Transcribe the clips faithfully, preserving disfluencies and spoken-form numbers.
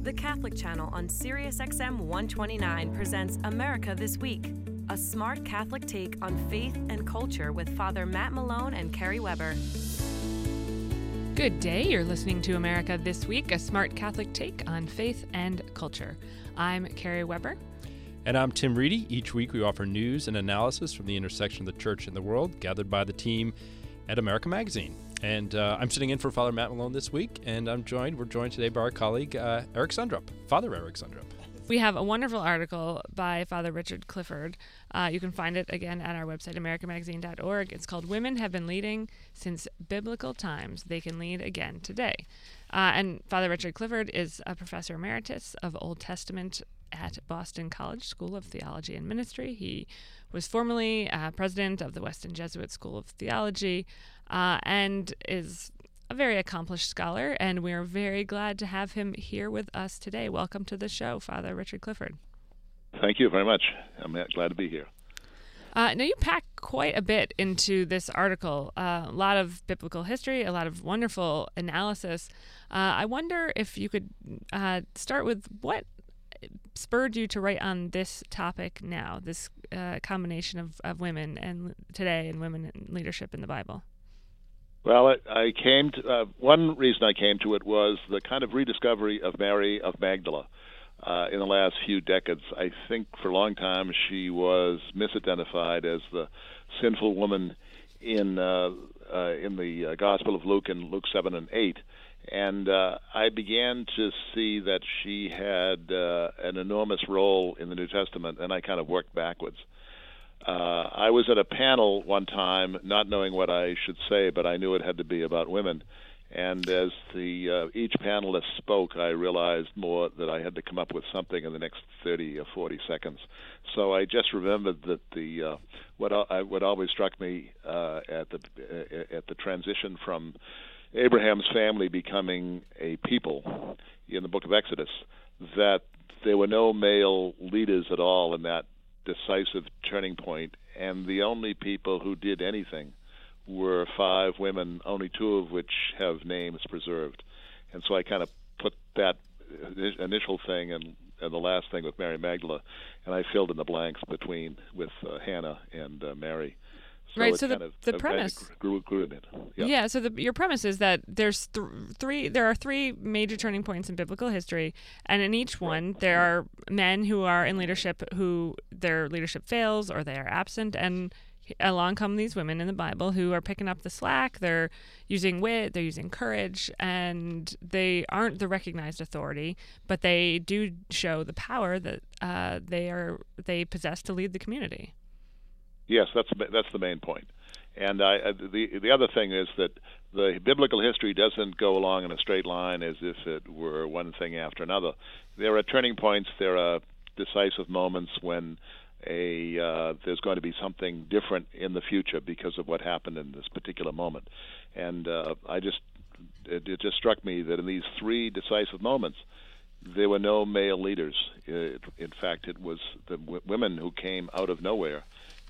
The Catholic Channel on Sirius X M one twenty-nine presents America This Week, a smart Catholic take on faith and culture with Father Matt Malone and Carrie Weber. Good day. You're listening to America This Week, a smart Catholic take on faith and culture. I'm Carrie Weber. And I'm Tim Reedy. Each week we offer news and analysis from the intersection of the church and the world, gathered by the team at America Magazine. And uh, I'm sitting in for Father Matt Malone this week, and I'm joined, we're joined today by our colleague, uh, Eric Sundrup, Father Eric Sundrup. We have a wonderful article by Father Richard Clifford. Uh, you can find it, again, at our website, america magazine dot org. It's called Women Have Been Leading Since Biblical Times. They Can Lead Again Today. Uh, and Father Richard Clifford is a professor emeritus of Old Testament at Boston College School of Theology and Ministry. He was formerly uh, president of the Weston Jesuit School of Theology uh, and is a very accomplished scholar, and we're very glad to have him here with us today. Welcome to the show, Father Richard Clifford. Thank you very much. I'm glad to be here. Uh, now, you pack quite a bit into this article, uh, a lot of biblical history, a lot of wonderful analysis. Uh, I wonder if you could uh, start with what spurred you to write on this topic now, this uh, combination of, of women and today and women in leadership in the Bible? Well, I came to, uh, one reason I came to it was the kind of rediscovery of Mary of Magdala uh, in the last few decades. I think for a long time she was misidentified as the sinful woman in uh, uh, in the uh, Gospel of Luke in Luke seven and eight. And uh, I began to see that she had uh, an enormous role in the New Testament, and I kind of worked backwards. Uh, I was at a panel one time, not knowing what I should say, but I knew it had to be about women. And as the uh, each panelist spoke, I realized more that I had to come up with something in the next thirty or forty seconds. So I just remembered that the uh, what I, what always struck me uh, at the uh, at the transition from Abraham's family becoming a people in the book of Exodus, that there were no male leaders at all in that decisive turning point, and the only people who did anything were five women, only two of which have names preserved. And so I kind of put that initial thing and, and the last thing with Mary Magdala, and I filled in the blanks between with uh, Hannah and uh, Mary. So right. it So the kind of, the uh, premise grew, grew in it. Yeah. yeah so the, your premise is that there's th- three. There are three major turning points in biblical history, and in each one right. there are men who are in leadership who their leadership fails or they are absent, and along come these women in the Bible who are picking up the slack. They're using wit, they're using courage, and they aren't the recognized authority, but they do show the power that uh, they are they possess to lead the community. Yes, that's that's the main point. And I, the the other thing is that the biblical history doesn't go along in a straight line as if it were one thing after another. There are turning points. There are decisive moments when a uh, there's going to be something different in the future because of what happened in this particular moment. And uh, I just it, it just struck me that in these three decisive moments, there were no male leaders. It, in fact, it was the w- women who came out of nowhere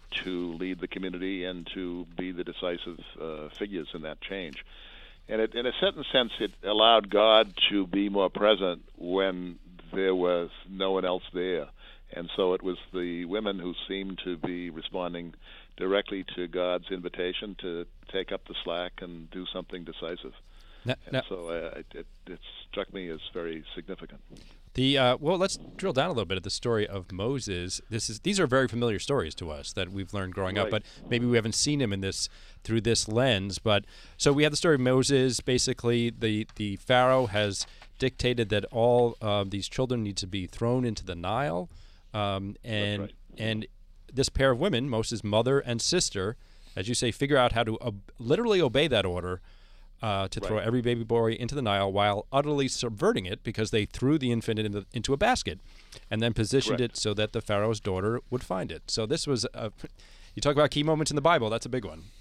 to lead the community and to be the decisive uh, figures in that change. And it, in a certain sense, it allowed God to be more present when there was no one else there. And so it was the women who seemed to be responding directly to God's invitation to take up the slack and do something decisive. Now, and now, so uh, it, it struck me as very significant. The uh, well, let's drill down a little bit at the story of Moses. This is these are very familiar stories to us that we've learned growing right. up, but maybe we haven't seen him in this through this lens. But so we have the story of Moses. Basically, the the Pharaoh has dictated that all uh, these children need to be thrown into the Nile, um, and right. and this pair of women, Moses' mother and sister, as you say, figure out how to ob- literally obey that order. Uh, to throw right. every baby boy into the Nile while utterly subverting it because they threw the infant into, into a basket and then positioned Correct. it so that the Pharaoh's daughter would find it. So this was, a, you talk about key moments in the Bible, that's a big one.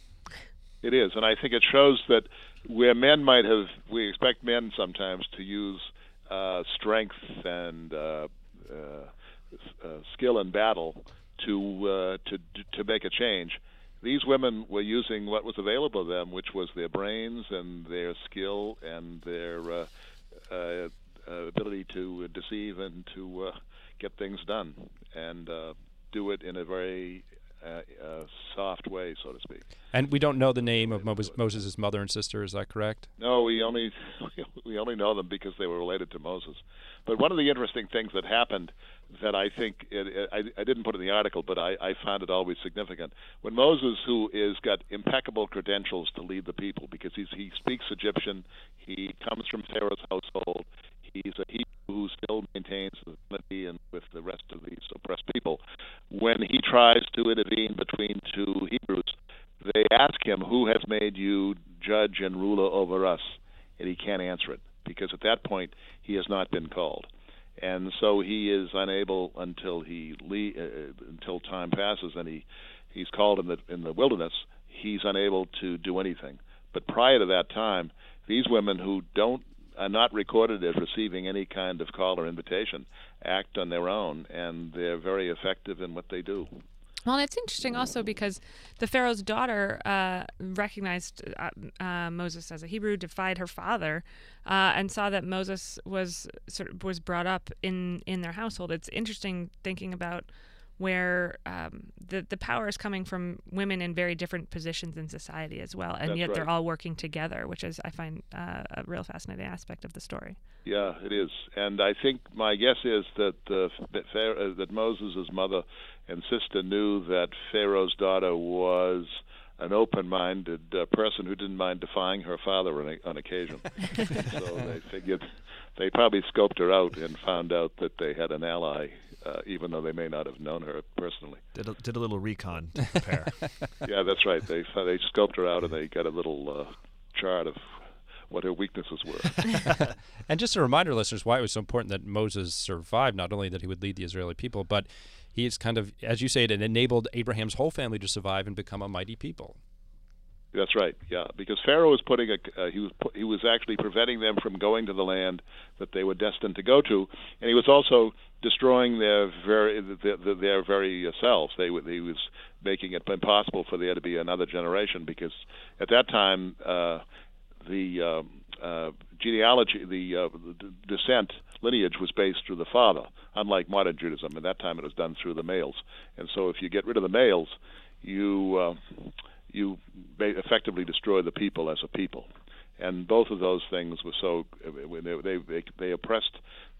It is, and I think it shows that where men might have, we expect men sometimes to use uh, strength and uh, uh, uh, skill in battle to, uh, to to make a change. These women were using what was available to them, which was their brains and their skill and their uh, uh, uh, ability to uh, deceive and to uh, get things done, and uh, do it in a very uh, uh, soft way, so to speak. And we don't know the name of Mo- Moses' mother and sister. Is that correct? No, we only we only know them because they were related to Moses. But one of the interesting things that happened that I think it, it, I, I didn't put in the article, but I, I found it always significant. When Moses, who is got impeccable credentials to lead the people, because he's, he speaks Egyptian, he comes from Pharaoh's household, he's a Hebrew who still maintains the unity and with the rest of these oppressed people. When he tries to intervene between two Hebrews, they ask him, "Who has made you judge and ruler over us?" And he can't answer it, because at that point he has not been called, and so he is unable until he le- uh, until time passes and he he's called in the in the wilderness. He's unable to do anything. But prior to that time, these women who don't are not recorded as receiving any kind of call or invitation act on their own, and they're very effective in what they do. Well, it's interesting also because the Pharaoh's daughter uh, recognized uh, uh, Moses as a Hebrew, defied her father, uh, and saw that Moses was sort of was brought up in, in their household. It's interesting thinking about where um, the the power is coming from women in very different positions in society as well, and That's yet right. they're all working together, which is I find uh, a real fascinating aspect of the story. Yeah, it is, and I think my guess is that uh, that, Pharaoh, that Moses' mother and sister knew that Pharaoh's daughter was an open-minded uh, person who didn't mind defying her father on, a, on occasion. So they figured they probably scoped her out and found out that they had an ally, uh, even though they may not have known her personally. Did a, did a little recon to prepare. Yeah, that's right. They they scoped her out and they got a little uh, chart of what her weaknesses were. And just to remind our listeners why it was so important that Moses survived, not only that he would lead the Israeli people, but he is kind of, as you say, it enabled Abraham's whole family to survive and become a mighty people. That's right. Yeah, because Pharaoh was putting a uh, he was pu- he was actually preventing them from going to the land that they were destined to go to, and he was also destroying their very their, their very selves. They were, he was making it impossible for there to be another generation, because at that time uh, the uh, uh, genealogy, the, uh, the descent lineage was based through the father, unlike modern Judaism. At that time, it was done through the males, and so if you get rid of the males, you uh, you effectively destroy the people as a people. And both of those things were so they they they, they oppressed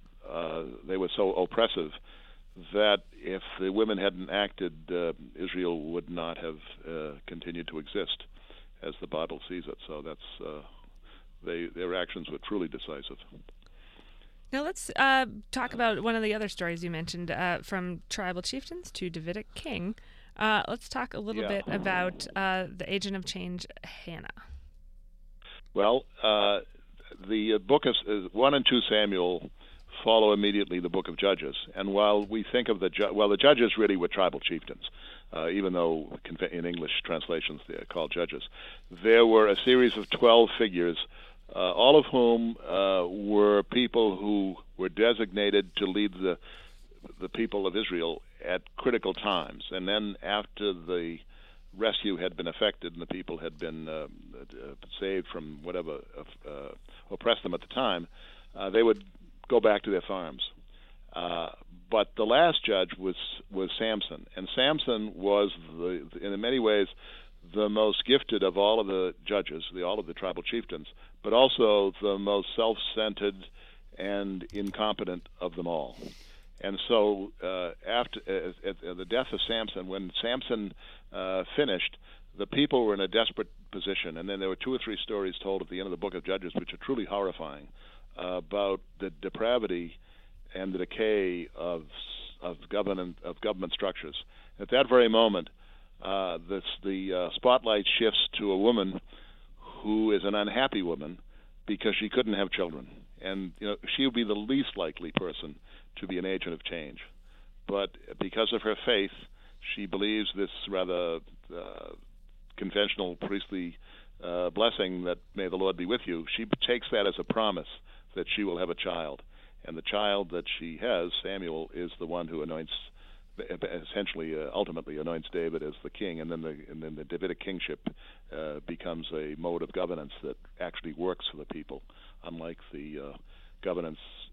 uh, they were so oppressive that if the women hadn't acted, uh, Israel would not have uh, continued to exist as the Bible sees it. So that's uh, they their actions were truly decisive. Now let's uh, talk about one of the other stories you mentioned, uh, from tribal chieftains to Davidic king. Uh, let's talk a little Yeah. bit about uh, the agent of change, Hannah. Well, uh, the uh, book of uh, one and two Samuel follow immediately the book of Judges, and while we think of the ju- well, the Judges really were tribal chieftains, uh, even though in English translations they are called judges. There were a series of twelve figures, uh, all of whom uh, were people who were designated to lead the the people of Israel at critical times, and then after the rescue had been effected and the people had been uh, uh, saved from whatever uh, oppressed them at the time, uh, they would go back to their farms. Uh, but the last judge was was Samson, and Samson was, the, in many ways, the most gifted of all of the judges, the, all of the tribal chieftains, but also the most self-centered and incompetent of them all. And so, uh, after uh, at, at the death of Samson, when Samson uh, finished, the people were in a desperate position. And then there were two or three stories told at the end of the book of Judges, which are truly horrifying, uh, about the depravity and the decay of of government of government structures. At that very moment, uh, this, the uh, spotlight shifts to a woman who is an unhappy woman because she couldn't have children, and you know she would be the least likely person to be an agent of change. But because of her faith, she believes this rather uh, conventional priestly uh, blessing that may the Lord be with you. She takes that as a promise that she will have a child. And the child that she has, Samuel, is the one who anoints, essentially, uh, ultimately anoints David as the king. And then the, and then the Davidic kingship uh, becomes a mode of governance that actually works for the people, unlike the uh, governance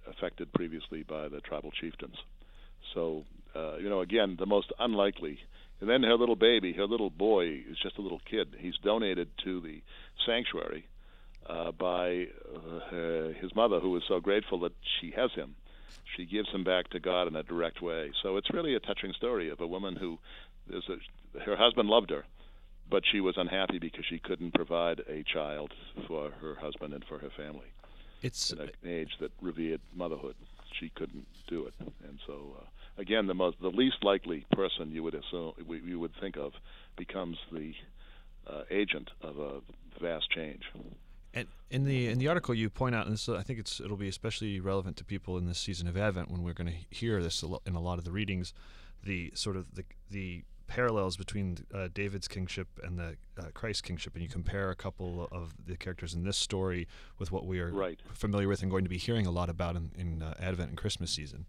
affected previously by the tribal chieftains. So, uh, you know, again, the most unlikely. And then her little baby, her little boy, is just a little kid. He's donated to the sanctuary uh, by uh, her, his mother, who is so grateful that she has him. She gives him back to God in a direct way. So it's really a touching story of a woman who, there's a, her husband loved her, but she was unhappy because she couldn't provide a child for her husband and for her family. It's in an age that revered motherhood, she couldn't do it, and so uh, again, the most, the least likely person you would assume, you would think of, becomes the uh, agent of a vast change. And in the in the article, you point out, and this, I think it's it'll be especially relevant to people in this season of Advent when we're going to hear this a lo- in a lot of the readings, the sort of the the parallels between uh, David's kingship and the uh, Christ's kingship, and you compare a couple of the characters in this story with what we are right. familiar with and going to be hearing a lot about in, in uh, Advent and Christmas season.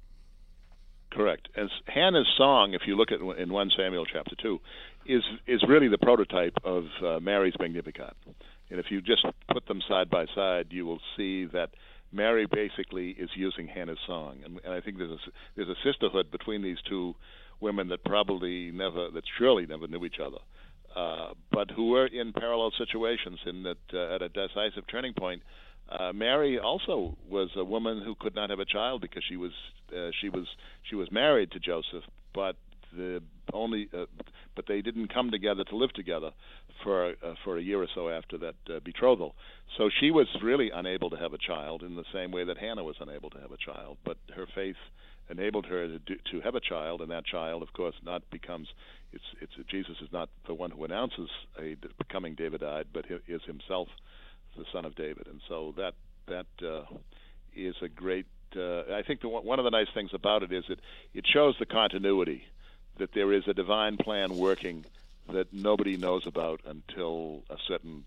Correct. As Hannah's song, if you look at in First Samuel chapter two, is is really the prototype of uh, Mary's Magnificat. And if you just put them side by side, you will see that Mary basically is using Hannah's song, and, and I think there's a, there's a sisterhood between these two women that probably never, that surely never knew each other, uh, but who were in parallel situations. In that, uh, at a decisive turning point, uh, Mary also was a woman who could not have a child because she was uh, she was she was married to Joseph, but the only uh, but they didn't come together to live together for uh, for a year or so after that uh, betrothal. So she was really unable to have a child in the same way that Hannah was unable to have a child, but her faith enabled her to do, to have a child, and that child, of course, not becomes it's it's Jesus is not the one who announces a becoming Davidite, but is himself the son of David, and so that that uh, is a great. Uh, I think the, one of the nice things about it is that it shows the continuity, that there is a divine plan working that nobody knows about until a certain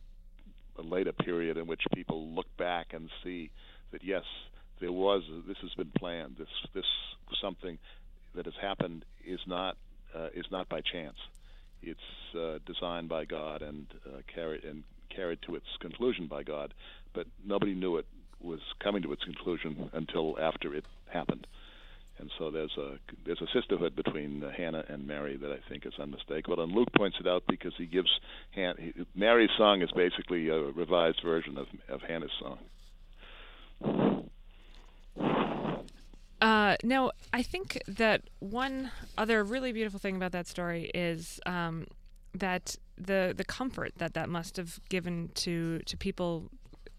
a later period in which people look back and see that yes, there was this has been planned. This this something that has happened is not uh, is not by chance. It's uh, designed by God and uh, carried and carried to its conclusion by God, but nobody knew it was coming to its conclusion until after it happened. And so there's a there's a sisterhood between uh, Hannah and Mary that I think is unmistakable. And Luke points it out because he gives Han- he, Mary's song is basically a revised version of of Hannah's song. Uh, now, I think that one other really beautiful thing about that story is um, that the the comfort that that must have given to to people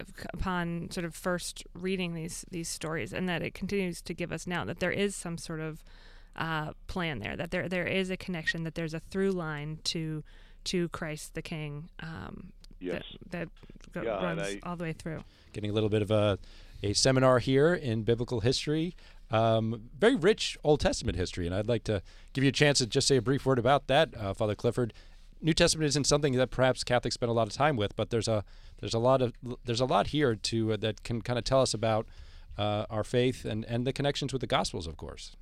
upon sort of first reading these these stories, and that it continues to give us now, that there is some sort of uh, plan there, that there there is a connection, that there's a through line to to Christ the King um, yes. that, that yeah, runs I, all the way through. Getting a little bit of a, a seminar here in biblical history. Um, very rich Old Testament history, and I'd like to give you a chance to just say a brief word about that, uh, Father Clifford. New Testament isn't something that perhaps Catholics spend a lot of time with, but there's a there's a lot of there's a lot here to uh, that can kind of tell us about uh, our faith and, and the connections with the Gospels, of course.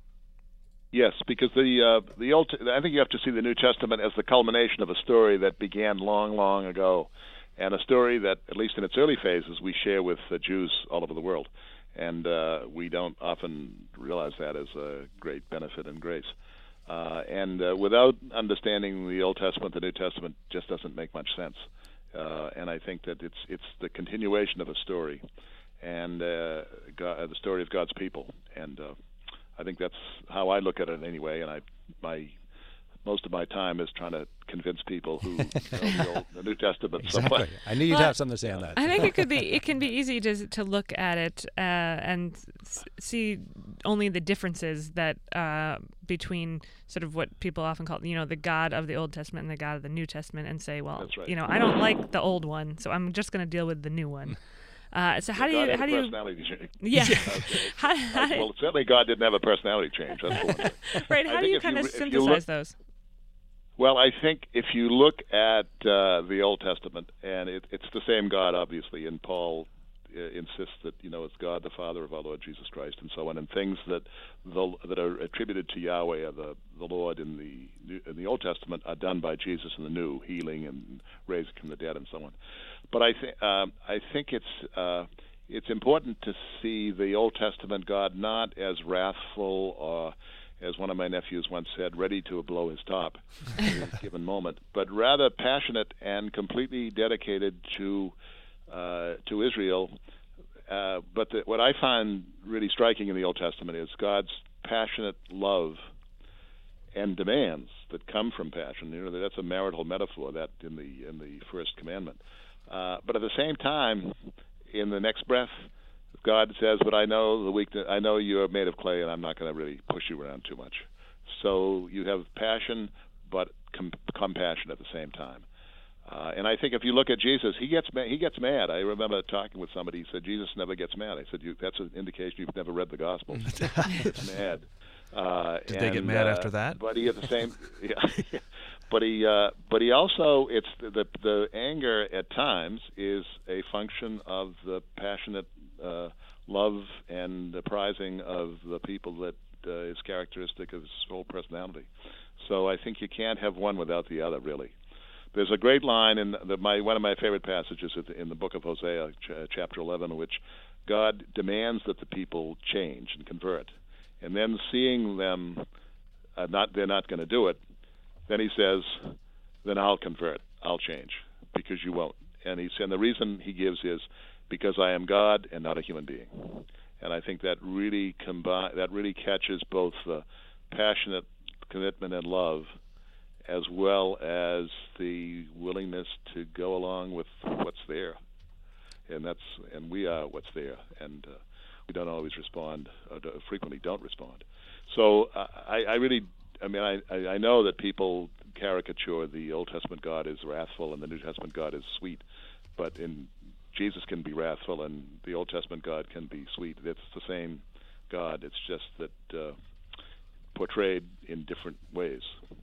Yes, because the uh, the old I think you have to see the New Testament as the culmination of a story that began long, long ago, and a story that, at least in its early phases, we share with uh, Jews all over the world, and uh, we don't often realize that as a great benefit and grace. Uh, and uh, without understanding the Old Testament, the New Testament just doesn't make much sense. Uh, and I think that it's it's the continuation of a story, and uh, God, the story of God's people. And uh, I think that's how I look at it anyway. And I my most of my time is trying to convince people who know the, Old, the New Testament Exactly. somewhat. I knew you'd Well, have something to say on that. I think it could be it can be easy to to look at it uh, and s- see only the differences that uh, between sort of what people often call, you know, the God of the Old Testament and the God of the New Testament, and say, well, That's right. you know, I don't like the old one, so I'm just going to deal with the new one. Uh, so how do God you had how a do you personality change. yeah Okay. how, how do- Well, certainly God didn't have a personality change. That's the one thing. right I how do think you if kind of if you synthesize look- those? Well, I think if you look at uh, the Old Testament, and it, it's the same God, obviously, and Paul uh, insists that, you know, it's God, the Father of our Lord Jesus Christ, and so on, and things that the, that are attributed to Yahweh or the, the Lord in the New, in the Old Testament are done by Jesus in the New, healing and raising from the dead and so on. But I think um, I think it's uh, it's important to see the Old Testament God not as wrathful or, as one of my nephews once said, ready to blow his top at a given moment, but rather passionate and completely dedicated to uh, to Israel. Uh, but the, what I find really striking in the Old Testament is God's passionate love and demands that come from passion. You know, that's a marital metaphor that in the in the first commandment. Uh, but at the same time, in the next breath, God says, "But I know the weakness. I know you are made of clay, and I'm not going to really push you around too much." So you have passion, but com- compassion at the same time. Uh, and I think if you look at Jesus, he gets ma- he gets mad. I remember talking with somebody. He said, "Jesus never gets mad." I said, you, "That's an indication you've never read the Gospels." He gets mad. Uh, Did and, they get mad uh, after that? But he at the same, yeah. But he, uh, but he also, it's the, the the anger at times is a function of the passionate uh, love and the prizing of the people that uh, is characteristic of his whole personality. So I think you can't have one without the other, really. There's a great line in the, my one of my favorite passages in the book of Hosea, ch- chapter eleven, in which God demands that the people change and convert, and then seeing them uh, not they're not going to do it, then he says, "Then I'll convert, I'll change, because you won't." And he and the reason he gives is because I am God and not a human being. And I think that really combine that really catches both the passionate commitment and love, as well as the willingness to go along with what's there, and that's and we are what's there, and uh, we don't always respond, or do, frequently don't respond. So uh, I, I really, I mean, I, I know that people caricature the Old Testament God as wrathful and the New Testament God is sweet, but in Jesus can be wrathful and the Old Testament God can be sweet. It's the same God. It's just that uh, portrayed in different ways.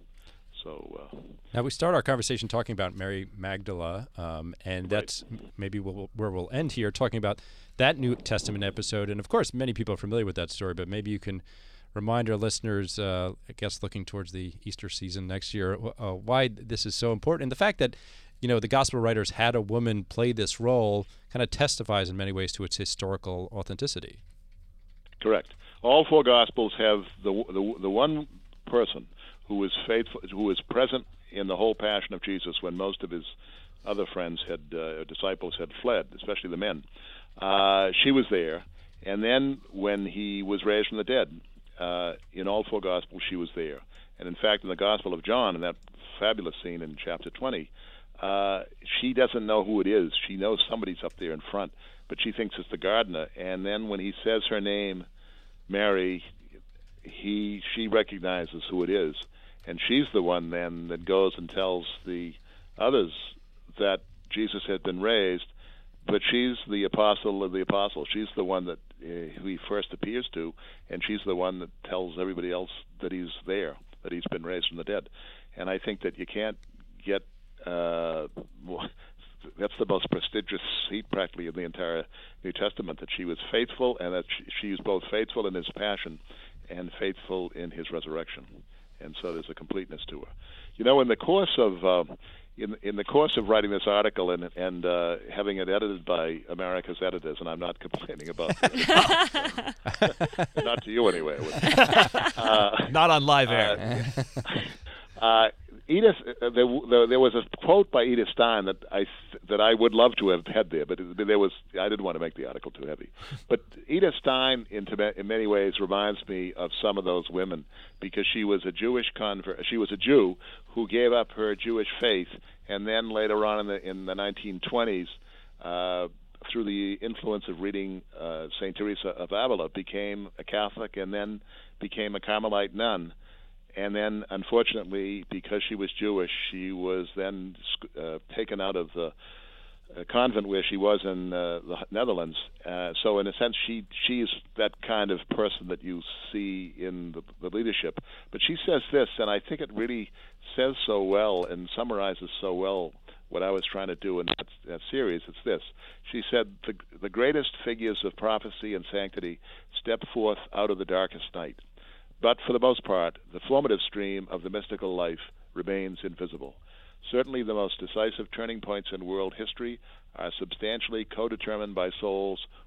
So uh, now we start our conversation talking about Mary Magdala, um, and right. that's maybe we'll, where we'll end here, talking about that New Testament episode. And of course, many people are familiar with that story, but maybe you can remind our listeners, uh, I guess, looking towards the Easter season next year, uh, why this is so important. And the fact that, you know, the gospel writers had a woman play this role kind of testifies in many ways to its historical authenticity. Correct. All four gospels have the the, the one person who was faithful, who was present in the whole passion of Jesus when most of his other friends had uh, disciples had fled, especially the men. Uh, she was there, and then when he was raised from the dead, uh, in all four gospels she was there. And in fact, in the Gospel of John, in that fabulous scene in chapter twenty, uh, she doesn't know who it is. She knows somebody's up there in front, but she thinks it's the gardener. And then when he says her name, Mary, he she recognizes who it is. And she's the one then that goes and tells the others that Jesus had been raised, but she's the apostle of the apostles. She's the one that uh, who he first appears to, and she's the one that tells everybody else that he's there, that he's been raised from the dead. And I think that you can't get uh, that's the most prestigious seat practically in the entire New Testament, that she was faithful, and that she, she was both faithful in his passion and faithful in his resurrection. And so there's a completeness to her. You know, in the course of uh, in in the course of writing this article and and uh, having it edited by America's editors, and I'm not complaining about that, not to you anyway. Uh, not on live air. Uh, uh, Edith, uh, there, there, there was a quote by Edith Stein that I that I would love to have had there, but it, there was I didn't want to make the article too heavy. But Edith Stein, in, in many ways, reminds me of some of those women, because she was a Jewish convert. She was a Jew who gave up her Jewish faith, and then later on in the in the nineteen twenties, uh, through the influence of reading uh, Saint Teresa of Avila, became a Catholic, and then became a Carmelite nun. And then, unfortunately, because she was Jewish, she was then uh, taken out of the uh, convent where she was in uh, the Netherlands. Uh, so, in a sense, she she's that kind of person that you see in the, the leadership. But she says this, and I think it really says so well and summarizes so well what I was trying to do in that, that series. It's this. She said, the, the greatest figures of prophecy and sanctity step forth out of the darkest night. But for the most part, the formative stream of the mystical life remains invisible. Certainly the most decisive turning points in world history are substantially co-determined by souls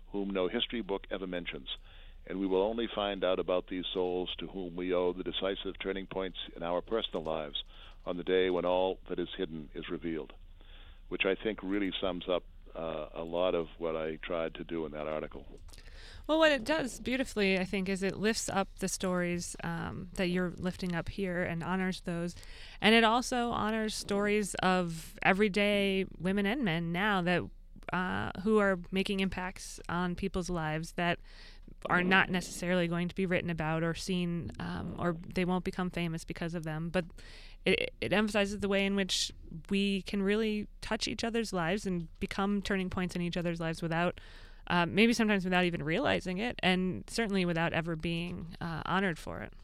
whom no history book ever mentions, and we will only find out about these souls to whom we owe the decisive turning points in our personal lives on the day when all that is hidden is revealed, which I think really sums up uh, a lot of what I tried to do in that article. Well, what it does beautifully, I think, is it lifts up the stories um, that you're lifting up here and honors those. And it also honors stories of everyday women and men now that uh, who are making impacts on people's lives that are not necessarily going to be written about or seen, um, or they won't become famous because of them. But it, it emphasizes the way in which we can really touch each other's lives and become turning points in each other's lives without Uh, maybe sometimes without even realizing it, and certainly without ever being uh, honored for it.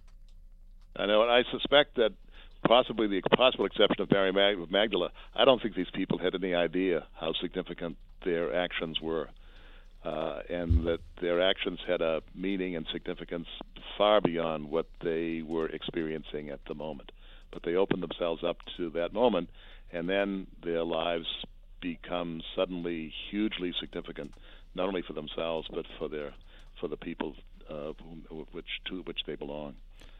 I know, and I suspect that possibly the possible exception of Mary Mag- of Magdala, I don't think these people had any idea how significant their actions were, uh, and that their actions had a meaning and significance far beyond what they were experiencing at the moment. But they opened themselves up to that moment, and then their lives become suddenly hugely significant, not only for themselves but for their for the people uh, whom, which to which they belong.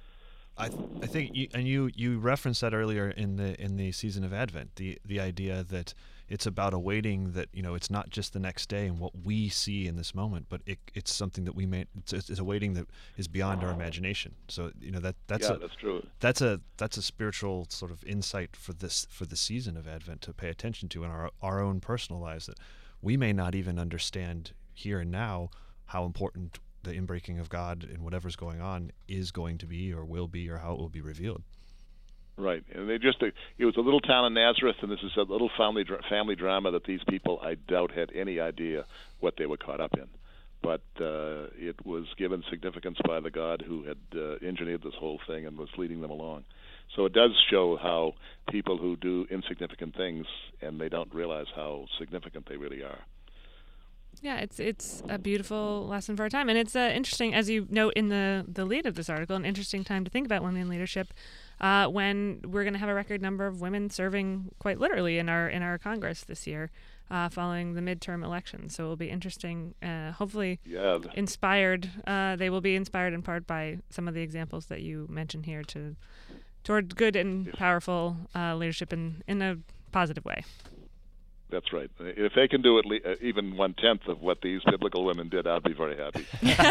I th- I think you, and you you referenced that earlier in the in the season of Advent, the the idea that it's about a waiting, that, you know, it's not just the next day and what we see in this moment, but it, it's something that we may it's, it's a waiting that is beyond our imagination. So, you know, that that's yeah, a, that's true. That's a that's a spiritual sort of insight for this for the season of Advent to pay attention to in our our own personal lives, that we may not even understand here and now how important the inbreaking of God in whatever's going on is going to be or will be, or how it will be revealed. Right, and they just it was a little town in Nazareth, and this is a little family family drama that these people, I doubt, had any idea what they were caught up in. But uh, it was given significance by the God who had uh, engineered this whole thing and was leading them along. So it does show how people who do insignificant things, and they don't realize how significant they really are. Yeah, it's it's a beautiful lesson for our time, and it's uh, interesting, as you note in the, the lead of this article, an interesting time to think about women in leadership, uh, when we're going to have a record number of women serving quite literally in our in our Congress this year, uh, following the midterm elections. So it will be interesting. Uh, hopefully, yeah. inspired. Uh, they will be inspired in part by some of the examples that you mentioned here to toward good and powerful uh, leadership in in a positive way. That's right. If they can do at le- uh, even one-tenth of what these biblical women did, I'd be very happy.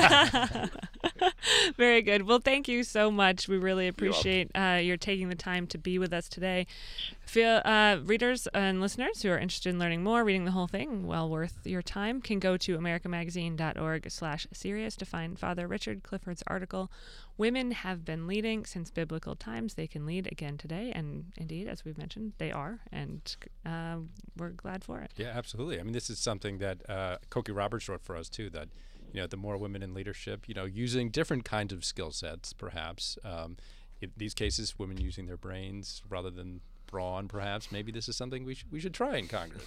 Very good. Well, thank you so much. We really appreciate uh, your taking the time to be with us today. Feel, uh, readers and listeners who are interested in learning more, reading the whole thing, well worth your time, can go to americamagazine.org slash serious to find Father Richard Clifford's article, Women Have Been Leading Since Biblical Times. They can lead again today. And indeed, as we've mentioned, they are. And uh, we're glad for it. Yeah, absolutely. I mean, this is something that uh, Cokie Roberts wrote for us, too, that, you know, the more women in leadership, you know, using different kinds of skill sets, perhaps. Um, in these cases, women using their brains rather than brawn, perhaps. Maybe this is something we, sh- we should try in Congress.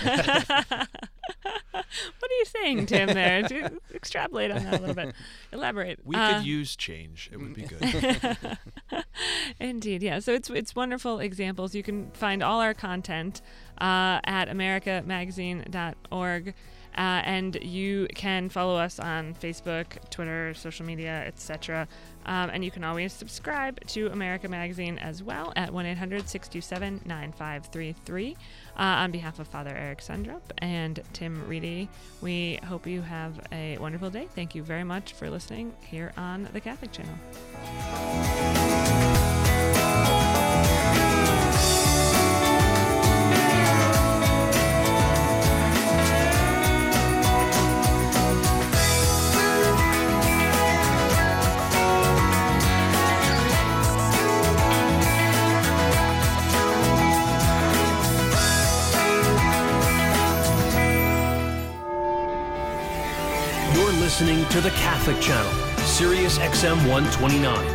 What are you saying, Tim, there? To extrapolate on that a little bit. Elaborate. We uh, could use change. It would be good. Indeed, yeah. So it's it's wonderful examples. You can find all our content uh, at america magazine dot org. Uh, and you can follow us on Facebook, Twitter, social media, et cetera. Um, and you can always subscribe to America Magazine as well at one eight hundred six two seven nine five three three. Uh, on behalf of Father Eric Sundrup and Tim Reedy, we hope you have a wonderful day. Thank you very much for listening here on the Catholic Channel. Listening to the Catholic Channel, Sirius X M one twenty-nine.